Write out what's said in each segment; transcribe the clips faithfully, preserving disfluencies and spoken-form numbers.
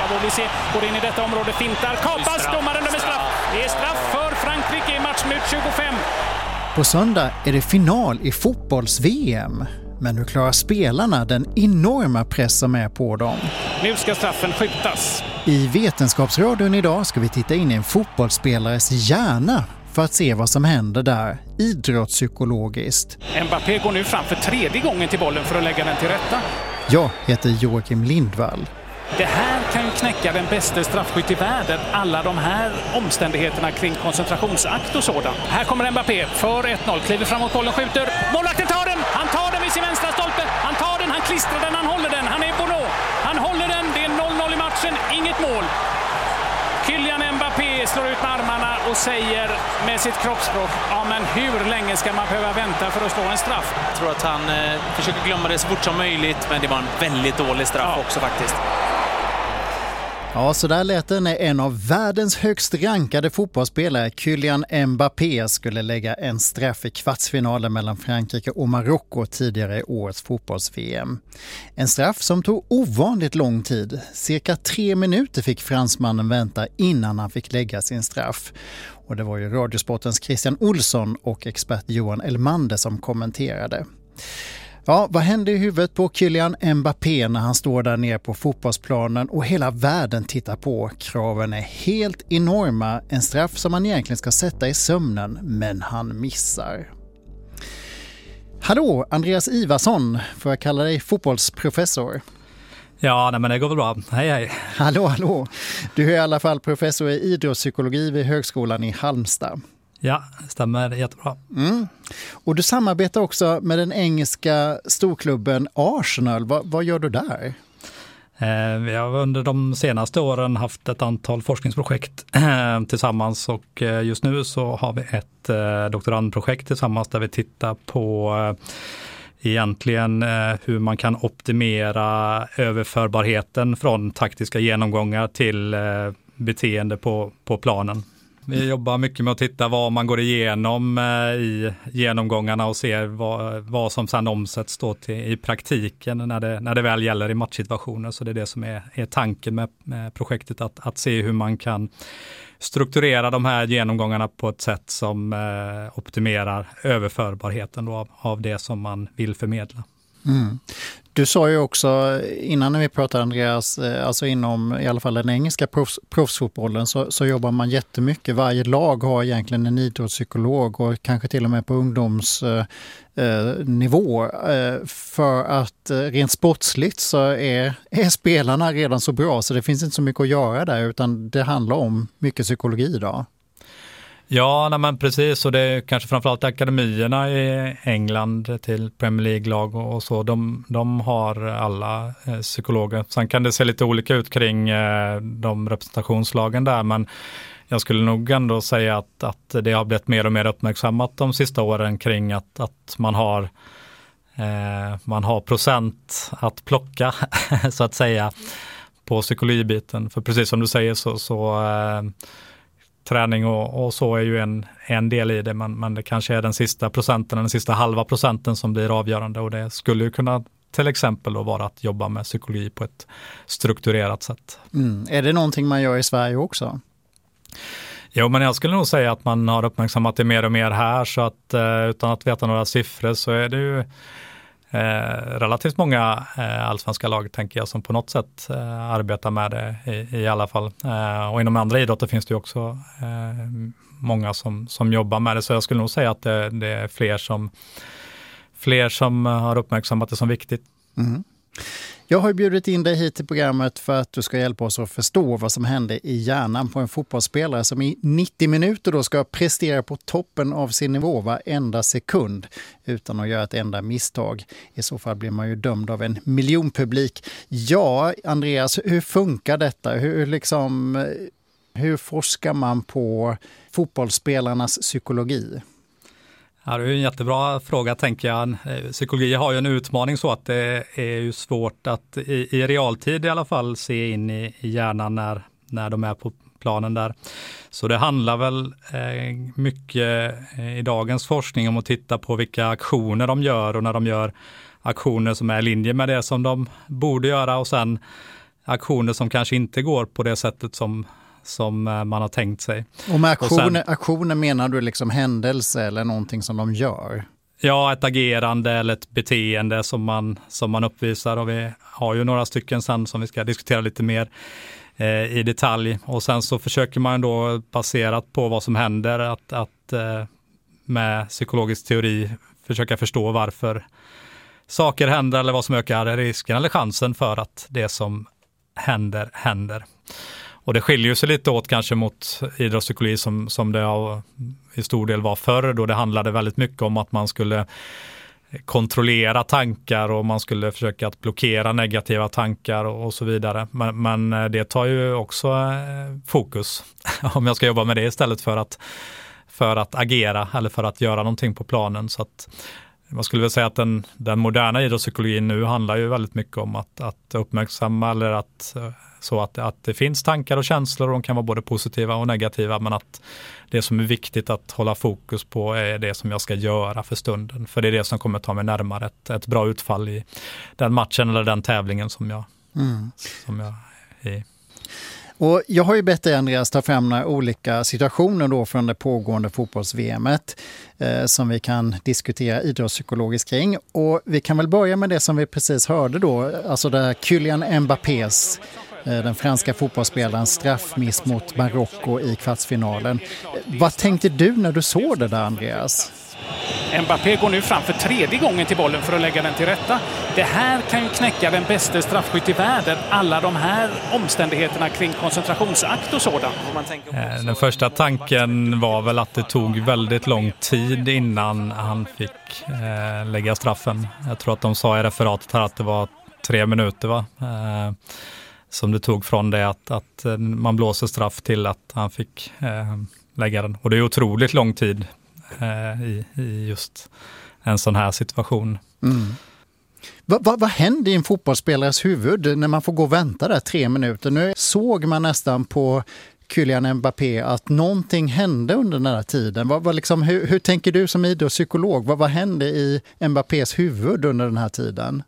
Bravo, vi ser, går in i detta område, fintar, kapas, domaren dömer straff. Det är straff för Frankrike i matchminut tjugofem. På söndag är det final i fotbolls-V M. Men hur klarar spelarna den enorma press som är på dem? Nu ska straffen skjutas. I Vetenskapsradion idag ska vi titta in i en fotbollsspelares hjärna för att se vad som händer där idrottspsykologiskt. Mbappé går nu fram för tredje gången till bollen för att lägga den till rätta. Jag heter Joakim Lindvall. Det här kan ju knäcka den bästa straffskytt i världen. Alla de här omständigheterna kring koncentrationsakt och sådant. Här kommer Mbappé för ett noll. Kliver framåt bollen, skjuter. Målvakten tar den! Han tar den vid sin vänstra stolpe. Han tar den, han klistrar den, han håller den. Han är Bono. Han håller den. Det är noll noll i matchen. Inget mål. Kylian Mbappé slår ut med armarna och säger med sitt kroppsspråk: ja, men hur länge ska man behöva vänta för att slå en straff? Jag tror att han eh, försöker glömma det så fort som möjligt, men det var en väldigt dålig straff ja. också faktiskt. Ja, så där lät det när en av världens högst rankade fotbollsspelare, Kylian Mbappé, skulle lägga en straff i kvartsfinalen mellan Frankrike och Marocko tidigare i årets fotbolls-V M. En straff som tog ovanligt lång tid. Cirka tre minuter fick fransmannen vänta innan han fick lägga sin straff. Och det var ju Radiosportens Christian Olsson och expert Johan Elmander som kommenterade. Ja, vad hände i huvudet på Kylian Mbappé när han står där nere på fotbollsplanen och hela världen tittar på? Kraven är helt enorma, en straff som man egentligen ska sätta i sömnen, men han missar. Hallå, Andreas Ivarsson, får jag kalla dig fotbollsprofessor? Ja, nej, men det går väl bra. Hej, hej. Hallå, hallå. Du är i alla fall professor i idrottspsykologi vid Högskolan i Halmstad. Ja, det stämmer jättebra. Mm. Och du samarbetar också med den engelska storklubben Arsenal. Va, vad gör du där? Eh, vi har under de senaste åren haft ett antal forskningsprojekt eh, tillsammans och eh, just nu så har vi ett eh, doktorandprojekt tillsammans där vi tittar på eh, egentligen eh, hur man kan optimera överförbarheten från taktiska genomgångar till eh, beteende på, på planen. Vi jobbar mycket med att titta vad man går igenom i genomgångarna och ser vad, vad som sedan omsätts då till, i praktiken när det, när det väl gäller i matchsituationer. Så det är det som är, är tanken med, med projektet, att, att se hur man kan strukturera de här genomgångarna på ett sätt som eh, optimerar överförbarheten då av, av det som man vill förmedla. Mm. Du sa ju också innan när vi pratade, Andreas, alltså inom i alla fall den engelska proffs, proffsfotbollen så, så jobbar man jättemycket. Varje lag har egentligen en idrottspsykolog och kanske till och med på ungdomsnivå eh, eh, för att eh, rent sportsligt så är, är spelarna redan så bra så det finns inte så mycket att göra där, utan det handlar om mycket psykologi idag. Ja, nej, men precis, och det är kanske framförallt akademierna i England till Premier League-lag och så, de, de har alla eh, psykologer. Sen kan det se lite olika ut kring eh, de representationslagen där, men jag skulle nog ändå säga att, att det har blivit mer och mer uppmärksammat de sista åren kring att, att man har eh, man har procent att plocka så att säga på psykologibiten. För precis som du säger så, så eh, träning och, och så är ju en, en del i det, men, men det kanske är den sista procenten, den sista halva procenten som blir avgörande, och det skulle ju kunna till exempel då vara att jobba med psykologi på ett strukturerat sätt. Mm. Är det någonting man gör i Sverige också? Jo, men jag skulle nog säga att man har uppmärksammat det mer och mer här, så att utan att veta några siffror så är det ju Eh, relativt många eh, allsvenska lag, tänker jag, som på något sätt eh, arbetar med det i, i alla fall. Eh, och inom andra idrotter finns det ju också eh, många som, som jobbar med det, så jag skulle nog säga att det, det är fler som, fler som har uppmärksammat det som viktigt. Mm. Jag har bjudit in dig hit till programmet för att du ska hjälpa oss att förstå vad som händer i hjärnan på en fotbollsspelare som i nittio minuter då ska prestera på toppen av sin nivå varenda sekund utan att göra ett enda misstag. I så fall blir man ju dömd av en miljonpublik. Ja, Andreas, hur funkar detta? Hur, liksom, hur forskar man på fotbollsspelarnas psykologi? Ja, det är en jättebra fråga, tänker jag. Psykologi har ju en utmaning så att det är ju svårt att i, i realtid i alla fall se in i, i hjärnan när, när de är på planen där. Så det handlar väl eh, mycket i dagens forskning om att titta på vilka aktioner de gör, och när de gör aktioner som är i linje med det som de borde göra, och sen aktioner som kanske inte går på det sättet som, som man har tänkt sig. Och med aktioner, och sen, aktioner menar du liksom händelse eller någonting som de gör? Ja, ett agerande eller ett beteende som man, som man uppvisar, och vi har ju några stycken sen som vi ska diskutera lite mer eh, i detalj. Och sen så försöker man då, baserat på vad som händer, att, att eh, med psykologisk teori försöka förstå varför saker händer eller vad som ökar risken eller chansen för att det som händer händer. Och det skiljer sig lite åt kanske mot idrottspsykologi som, som det av, i stor del var förr, då det handlade väldigt mycket om att man skulle kontrollera tankar och man skulle försöka att blockera negativa tankar och, och så vidare. Men, men det tar ju också fokus om jag ska jobba med det istället för att, för att agera eller för att göra någonting på planen. Så att man skulle väl säga att den, den moderna idrottspsykologin nu handlar ju väldigt mycket om att, att uppmärksamma eller att, så att, att det finns tankar och känslor och de kan vara både positiva och negativa, men att det som är viktigt att hålla fokus på är det som jag ska göra för stunden. För det är det som kommer ta mig närmare ett, ett bra utfall i den matchen eller den tävlingen som jag, mm. som jag är i. Och jag har ju bett dig, Andreas, ta fram några olika situationer då från det pågående fotbolls-V M:et eh, som vi kan diskutera idrottspsykologiskt kring. Och vi kan väl börja med det som vi precis hörde då, alltså där Kylian Mbappés, eh, den franska fotbollsspelaren, straffmiss mot Marocko i kvartsfinalen. Eh, vad tänkte du när du såg det där, Andreas? Mbappé går nu fram för tredje gången till bollen för att lägga den till rätta. Det här kan ju knäcka den bästa straffskytt i världen. Alla de här omständigheterna kring koncentrationsakt och sådant. Den första tanken var väl att det tog väldigt lång tid innan han fick eh, lägga straffen. Jag tror att de sa i referatet här att det var tre minuter va? Eh, som det tog från det att, att man blåser straff till att han fick eh, lägga den. Och det är otroligt lång tid I, i just en sån här situation. Mm. Vad va, va händer i en fotbollsspelares huvud när man får gå och vänta där tre minuter? Nu såg man nästan på Kylian Mbappé att någonting hände under den här tiden. Va, va liksom, hur, hur tänker du som idrottspsykolog? Vad va hände i Mbappés huvud under den här tiden?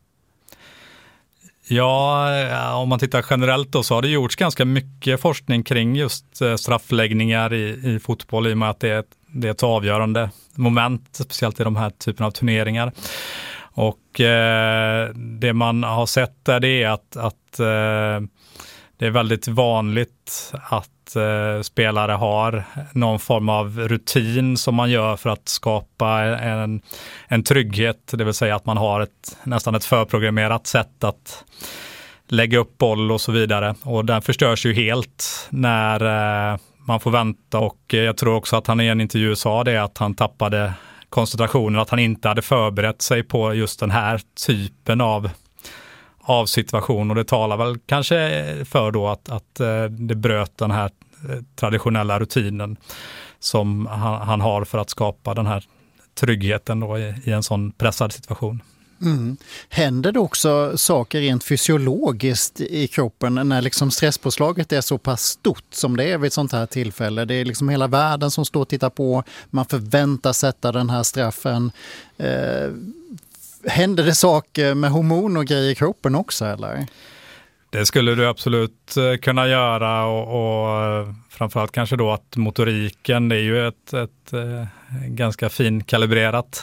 Ja, om man tittar generellt då så har det gjorts ganska mycket forskning kring just straffläggningar i, i fotboll i och med att det är ett Det är ett avgörande moment, speciellt i de här typen av turneringar. Och eh, det man har sett där det är att, att eh, det är väldigt vanligt att eh, spelare har någon form av rutin som man gör för att skapa en, en trygghet. Det vill säga att man har ett, nästan ett förprogrammerat sätt att lägga upp boll och så vidare. Och den förstörs ju helt när eh, man får vänta, och jag tror också att han i en intervju sa det att han tappade koncentrationen, att han inte hade förberett sig på just den här typen av, av situation, och det talar väl kanske för då att, att det bröt den här traditionella rutinen som han, han har för att skapa den här tryggheten då i, i en sån pressad situation. Mm. Händer det också saker rent fysiologiskt i kroppen när liksom stresspåslaget är så pass stort som det är vid ett sånt här tillfälle? Det är liksom hela världen som står och tittar på, man förväntar sätta den här straffen. Eh, händer det saker med hormon och grejer i kroppen också, eller? Det skulle du absolut kunna göra, och, och framförallt kanske då att motoriken, det är ju ett, ett, ett ganska finkalibrerat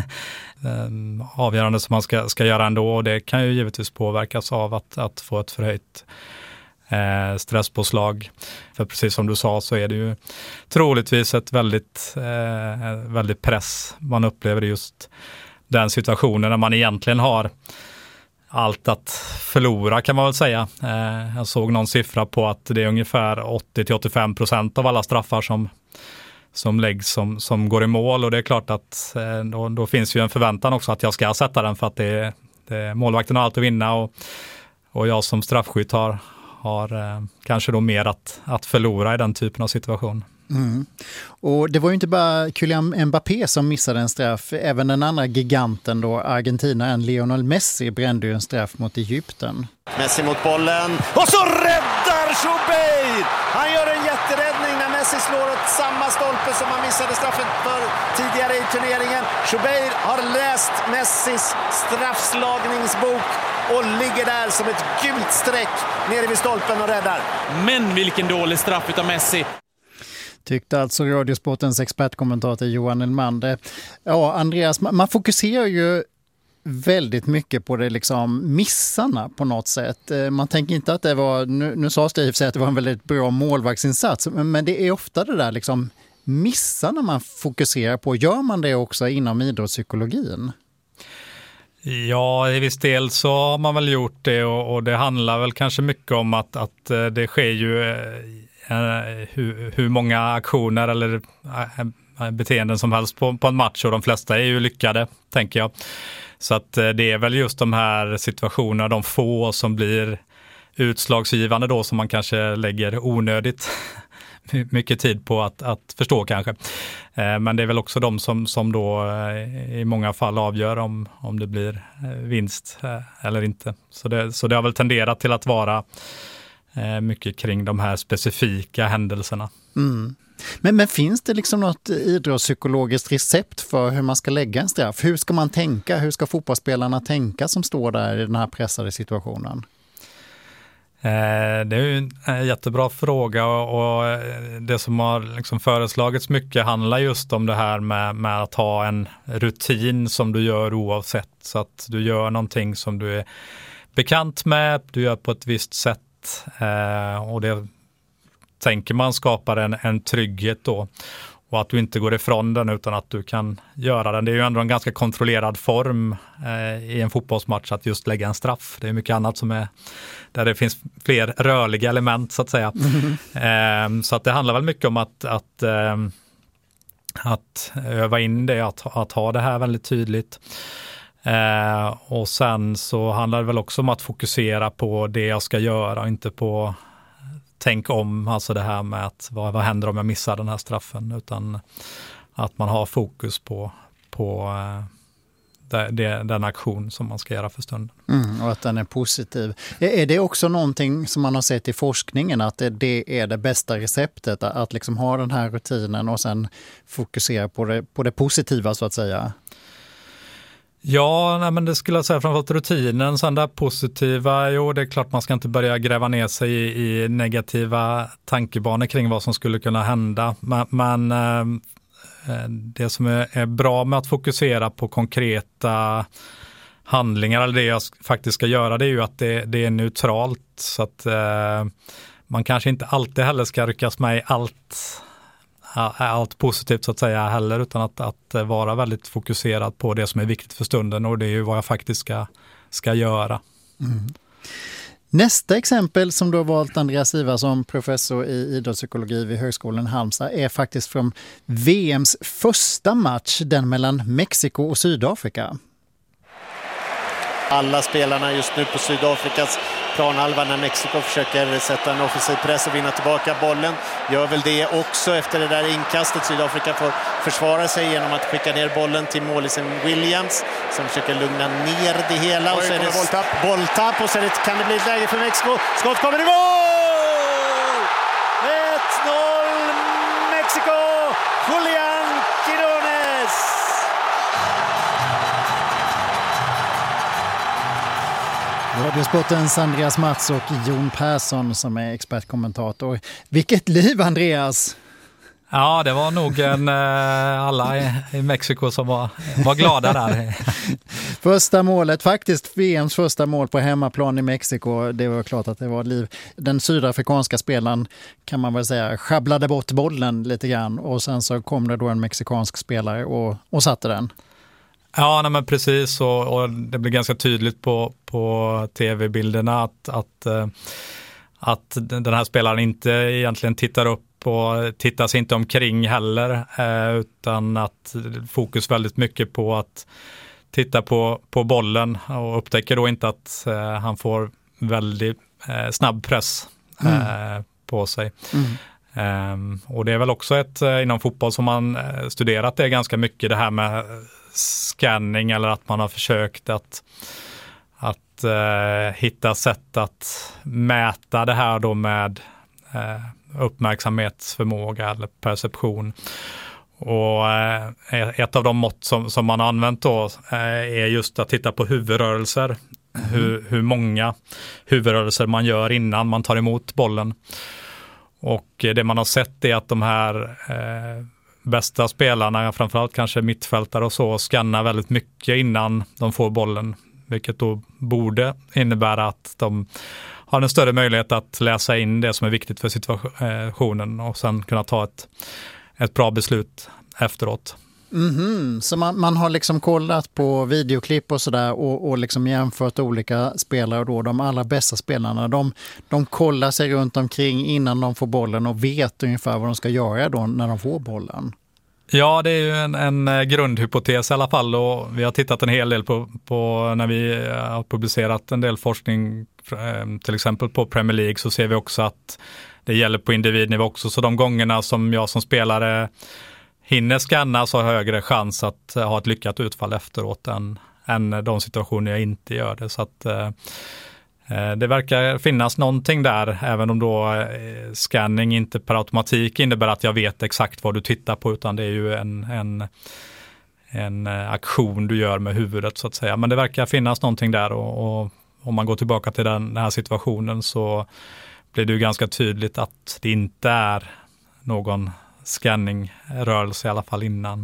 avgörande som man ska, ska göra ändå, och det kan ju givetvis påverkas av att, att få ett förhöjt eh, stresspåslag. För precis som du sa så är det ju troligtvis ett väldigt, eh, väldigt press man upplever just den situationen när man egentligen har allt att förlora, kan man väl säga. Eh, jag såg någon siffra på att det är ungefär åttio till åttiofem procent av alla straffar som, som läggs som, som går i mål, och det är klart att eh, då, då finns ju en förväntan också att jag ska sätta den för att det, det, målvakten har allt att vinna, och, och jag som straffskytt har, har eh, kanske då mer att, att förlora i den typen av situation. Mm. Och det var ju inte bara Kylian Mbappé som missade en straff, även den andra giganten då, Argentinaren Lionel Messi, brände ju en straff mot Egypten. Messi mot bollen, och så räddar Choubeir! Han gör en jätteräddning när Messi Messi slår åt samma stolpe som han missade straffen för tidigare i turneringen. Schubeir har läst Messis straffslagningsbok och ligger där som ett gult streck nere vid stolpen och räddar. Men vilken dålig straff utav Messi. Tyckte alltså Radiosportens expertkommentator Johan Elmander. Ja, Andreas, man fokuserar ju väldigt mycket på det liksom missarna på något sätt. Man tänker inte att det var, nu, nu sa Steve sig att det var en väldigt bra målvaktsinsats, men, men det är ofta det där liksom missarna man fokuserar på. Gör man det också inom idrottspsykologin? Ja, i viss del så har man väl gjort det, och, och det handlar väl kanske mycket om att, att det sker ju eh, hur, hur många aktioner eller eh, beteenden som helst på, på en match, och de flesta är ju lyckade, tänker jag. Så att det är väl just de här situationerna, de få som blir utslagsgivande då, som man kanske lägger onödigt mycket tid på att, att förstå kanske. Men det är väl också de som, som då i många fall avgör om, om det blir vinst eller inte. Så det, så det har väl tenderat till att vara mycket kring de här specifika händelserna. Mm. Men, men finns det liksom något idrottspsykologiskt recept för hur man ska lägga en straff? Hur ska man tänka? Hur ska fotbollsspelarna tänka som står där i den här pressade situationen? Eh, det är ju en jättebra fråga, och, och det som har liksom föreslagits mycket handlar just om det här med, med att ha en rutin som du gör oavsett. Så att du gör någonting som du är bekant med, du gör på ett visst sätt, eh, och det tänker man skapar en, en trygghet då, och att du inte går ifrån den utan att du kan göra den. Det är ju ändå en ganska kontrollerad form eh, i en fotbollsmatch att just lägga en straff. Det är mycket annat som är där det finns fler rörliga element så att säga. Mm. Eh, så att det handlar väl mycket om att, att, eh, att öva in det, att, att ha det här väldigt tydligt. Eh, och sen så handlar det väl också om att fokusera på det jag ska göra och inte på tänk om, alltså det här med att vad, vad händer om jag missar den här straffen, utan att man har fokus på, på eh, det, det, den aktion som man ska göra för stunden. Mm, och att den är positiv. Är det också någonting som man har sett i forskningen, att det, det är det bästa receptet, att liksom ha den här rutinen och sen fokusera på det, på det positiva så att säga? Ja, nej, men det skulle jag säga framförallt rutinen, sen där positiva, jo det är klart man ska inte börja gräva ner sig i, i negativa tankebanor kring vad som skulle kunna hända, men, men eh, det som är, är bra med att fokusera på konkreta handlingar, eller det jag faktiskt ska göra, det är ju att det, det är neutralt, så att eh, man kanske inte alltid heller ska ryckas med i allt allt positivt så att säga heller, utan att, att vara väldigt fokuserad på det som är viktigt för stunden, och det är ju vad jag faktiskt ska, ska göra. Mm. Nästa exempel som du har valt, Andreas Ivarsson, professor i idrottspsykologi vid Högskolan Halmstad, är faktiskt från V M:s första match, den mellan Mexiko och Sydafrika. Alla spelarna just nu på Sydafrikas planhalva när Mexiko försöker sätta en offensiv press och vinna tillbaka bollen. Gör väl det också efter det där inkastet. Sydafrika får försvara sig genom att skicka ner bollen till målisen Williams som försöker lugna ner det hela. Och så är det bolltapp. bolltapp och så det, kan det bli ett läge för Mexiko. Skott kommer i mål! ett noll Mexiko! Julian Quirones! Radiosportens Andreas Mats och Jon Persson som är expertkommentator. Vilket liv, Andreas! Ja, det var nog en, alla i, i Mexiko som var, var glada där. Första målet, faktiskt V M:s första mål på hemmaplan i Mexiko. Det var klart att det var liv. Den sydafrikanska spelaren, kan man väl säga, sjabblade bort bollen lite grann, och sen så kom det då en mexikansk spelare och, och satte den. Ja, nej, men precis, och, och det blir ganska tydligt på, på tv-bilderna att, att, att den här spelaren inte egentligen tittar upp och tittar sig inte omkring heller, utan att fokus väldigt mycket på att titta på, på bollen, och upptäcker då inte att han får väldigt snabb press mm. på sig. Mm. Um, och det är väl också ett inom fotboll som man studerat det ganska mycket, det här med scanning, eller att man har försökt att, att uh, hitta sätt att mäta det här då med, uh, uppmärksamhetsförmåga eller perception. Och eh, ett av de mått som, som man har använt då eh, är just att titta på huvudrörelser. Mm. Hur, hur många huvudrörelser man gör innan man tar emot bollen. Och det man har sett är att de här eh, bästa spelarna, framförallt kanske mittfältare och så, skannar väldigt mycket innan de får bollen. Vilket då borde innebära att de har en större möjlighet att läsa in det som är viktigt för situationen och sen kunna ta ett, ett bra beslut efteråt. Mm-hmm. Så man, man har liksom kollat på videoklipp och sådär och, och liksom jämfört olika spelare då, de allra bästa spelarna, de, de kollar sig runt omkring innan de får bollen och vet ungefär vad de ska göra då när de får bollen. Ja, det är ju en, en grundhypotes i alla fall, och vi har tittat en hel del på, på när vi har publicerat en del forskning, till exempel på Premier League, så ser vi också att det gäller på individnivå också. Så de gångerna som jag som spelare hinner scanna så har högre chans att ha ett lyckat utfall efteråt än, än de situationer jag inte gör det. Så att eh, det verkar finnas någonting där, även om då eh, scanning inte per automatik innebär att jag vet exakt vad du tittar på, utan det är ju en, en, en aktion du gör med huvudet så att säga. Men det verkar finnas någonting där, och, och om man går tillbaka till den, den här situationen så blir det ju ganska tydligt att det inte är någon scanningrörelse i alla fall innan.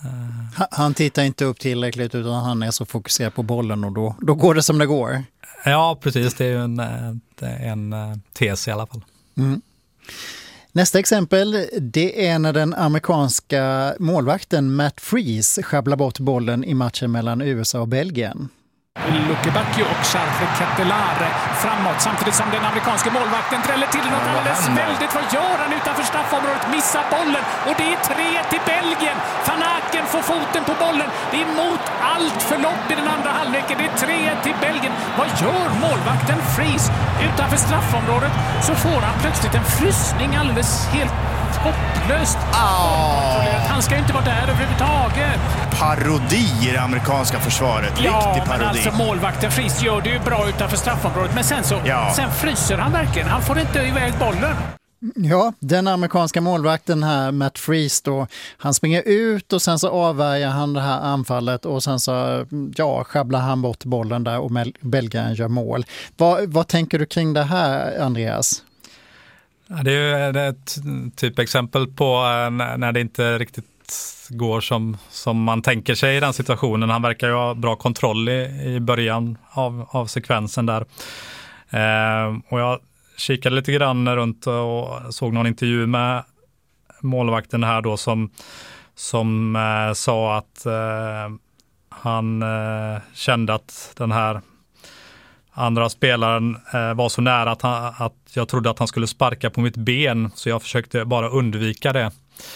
Han tittar inte upp tillräckligt utan han är så fokuserad på bollen och då, då går det som det går. Ja, precis. Det är ju en, en tes i alla fall. Mm. Nästa exempel, det är när den amerikanska målvakten Matt Freese sjabblar bort bollen i matchen mellan U S A och Belgien. Luke Bacchio och Charles Ketelare framåt samtidigt som den amerikanska målvakten dräller till något alldeles väldigt. Vad gör han utanför straffområdet? Missar bollen och det är tre till Belgien. Van Aken får foten på bollen. Det är mot allt förlopp i den andra halvleken. Det är tre till Belgien. Vad gör målvakten Freese utanför straffområdet? Så får han plötsligt en frysning alldeles helt hopplöst. Oh. Han ska ju inte vara där överhuvudtaget. Parodi i det amerikanska försvaret. Ja, riktig parodi. Men alltså målvakten Freese gör det ju bra utanför straffområdet. Men sen så ja. sen fryser han verkligen. Han får inte iväg bollen. Ja, den amerikanska målvakten här, Matt Freese då, han springer ut och sen så avvärjer han det här anfallet och sen så ja, sjabblar han bort bollen där och Belgien gör mål. Vad, vad tänker du kring det här, Andreas? Ja, det är ju ett typexempel på när det inte riktigt går som, som man tänker sig i den situationen. Han verkar ju ha bra kontroll i, i början av, av sekvensen där. Eh, och jag kikade lite grann runt och såg någon intervju med målvakten här då som, som eh, sa att eh, han eh, kände att den här andra spelaren eh, var så nära att, han, att jag trodde att han skulle sparka på mitt ben, så jag försökte bara undvika det.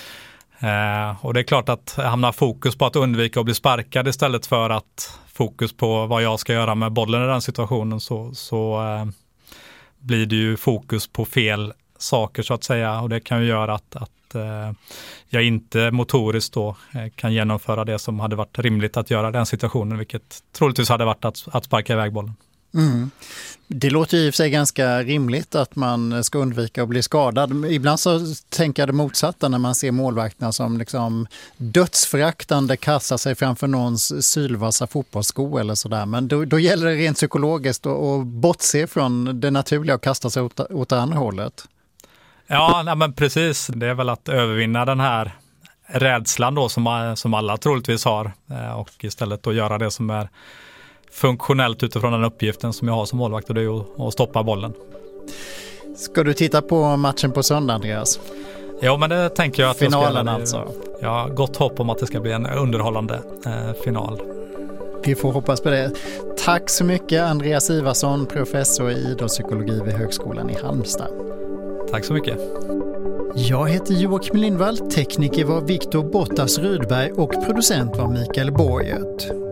Eh, och det är klart att hamna fokus på att undvika att bli sparkad istället för att fokus på vad jag ska göra med bollen i den situationen, så, så eh, blir det ju fokus på fel saker så att säga, och det kan ju göra att, att eh, jag inte motoriskt då eh, kan genomföra det som hade varit rimligt att göra i den situationen, vilket troligtvis hade varit att, att sparka iväg bollen. Mm. Det låter ju i och för sig ganska rimligt att man ska undvika att bli skadad. Ibland så tänker jag det motsatta när man ser målvakterna som liksom dödsföraktande kastar sig framför någons sylvassa fotbollssko eller sådär. Men då, då gäller det rent psykologiskt att, att bortse från det naturliga och kasta sig åt, åt det andra hållet. Ja, nej, men precis. Det är väl att övervinna den här rädslan då som, som alla troligtvis har, och istället då göra det som är funktionellt utifrån den uppgiften som jag har som målvakt, och det är att stoppa bollen. Ska du titta på matchen på söndag, Andreas? Ja, men det tänker jag att finalen jag ska, alltså. Jag har gott hopp om att det ska bli en underhållande eh, final. Vi får hoppas på det. Tack så mycket, Andreas Ivarsson, professor i idrottspsykologi vid Högskolan i Halmstad. Tack så mycket. Jag heter Joakim Lindvall, tekniker var Viktor Bottas Rydberg och producent var Mikael Borgert.